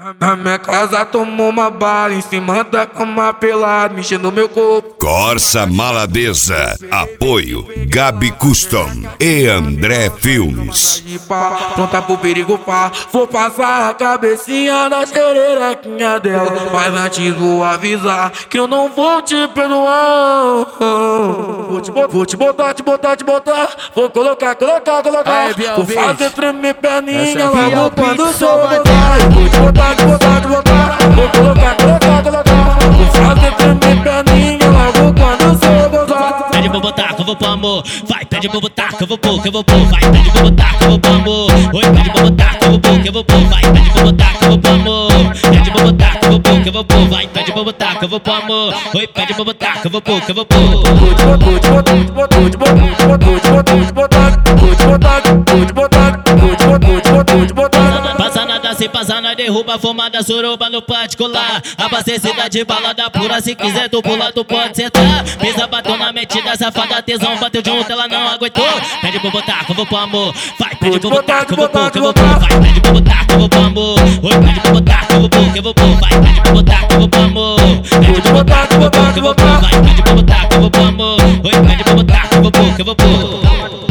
Na minha casa tomou uma bala, em cima da cama pelado, mexendo no meu corpo. Corsa Maladeza, apoio Gabi Custom e André Filmes. Pronta pro perigo, pá, vou passar a cabecinha na xererequinha dela. Mas antes vou avisar que eu não vou te perdoar. Vou te botar, vou colocar. Vou fazer tremer perninha logo quando sou botar. Vou te botar, vou colocar. Vou fazer tremer perninha logo quando sou botar. Pede pra botar que eu vou pôr amor. Vai, pede pra botar que eu vou pôr, Vai, pede pra botar que eu vou pôr amor. Oi, pede pra botar que eu vou pôr, Vai, pede pra botar que eu vou pôr amor. Pede pra botar que eu vou pôr, Vai, pede pra botar que eu vou pôr amor. Oi, pede pra botar que eu vou pôr, Passa nada se passar, nós derruba a fumada suruba no particular. Abastecida de balada pura, se quiser tu pula, tu pode sentar. Pisa bateu na metida, safada, tesão, bateu junto, ela não aguentou. Pede pra botar que eu vou pôr amor. Vai, pede pra botar que eu vou pôr, Vai, pede pra botar que eu vou pôr amor. Oi, pede pra botar que eu vou pôr, Vai, pede pra botar que eu vou pôr amor. Pede pra botar que eu vou pôr, Vai, pede pra botar que eu vou pôr amor. Oi, pede pra botar que eu vou pôr,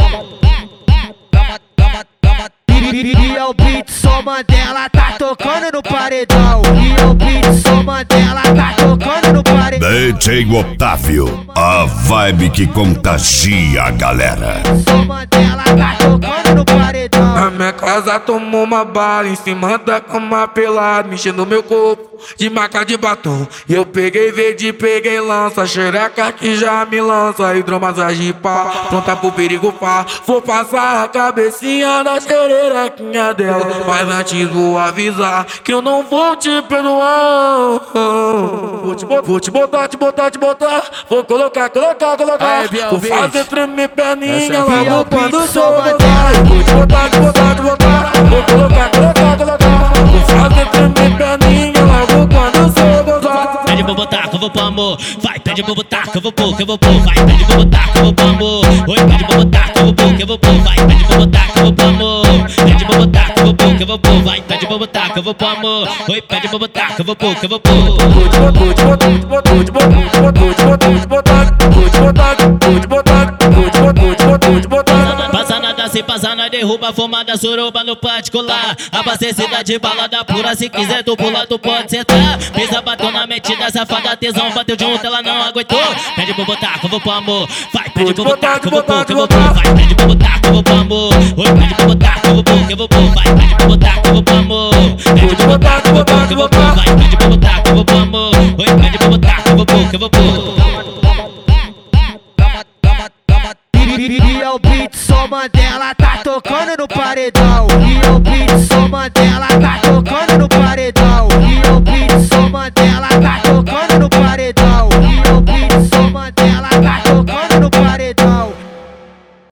E é o beat, só Mandela tá tocando no paredão. E é o beat, só Mandela tá tocando no paredão. DJ Otávio, a vibe que contagia a galera. Só Mandela tá tocando no paredão. Na minha casa tomou uma bala, em cima da cama pelado, mexendo no meu corpo de maca de batom. Eu peguei verde, peguei lança, xereca que já me lança, hidromassagem pá, pronta pro perigo pá. Vou passar a cabecinha na xererequinha dela. Mas antes vou avisar que eu não vou te perdoar. Vou te botar, vou colocar. Vou fazer tremer perninha logo quando sou botar. Vou te botar, vou colocar. Vou fazer tremer perninha logo quando sou botar. Pede pra botar que eu vou pôr amor. Vai, pede pra botar que eu vou pôr, Vai, pede pra botar que eu vou pôr amor. Oi, pede pra botar que eu vou pôr, Vai, pede pra botar que eu vou pôr amor. Pede pra botar que eu vou pôr, Vai, pede pra botar que eu vou pôr amor. Oi, pede pra botar que eu vou pôr, Passa nada se passar, nós derruba a fumada suruba no particular. Abastecida de balada pura, se quiser tu pula, tu pode sentar. Pisa bateu na metida, safada, tesão, bateu junto, ela não aguentou. Pede pra botar que eu vou pôr amor. Vai, pede pra botar que eu vou pôr, Vai, pede pra botar que eu vou pôr amor. Oi, pede pra botar que eu vou pôr, Vai, pede pra botar que eu vou pôr amor. Pede pra botar que eu vou pôr, Vai, pede pra botar que eu vou pôr amor. Oi, pede pra botar que eu vou pôr, E é o beat, só Mandela tá tocando no paredão. E é o beat, só Mandela tá tocando no paredão. E é o beat, só Mandela tá tocando no paredão. E é o beat, só Mandela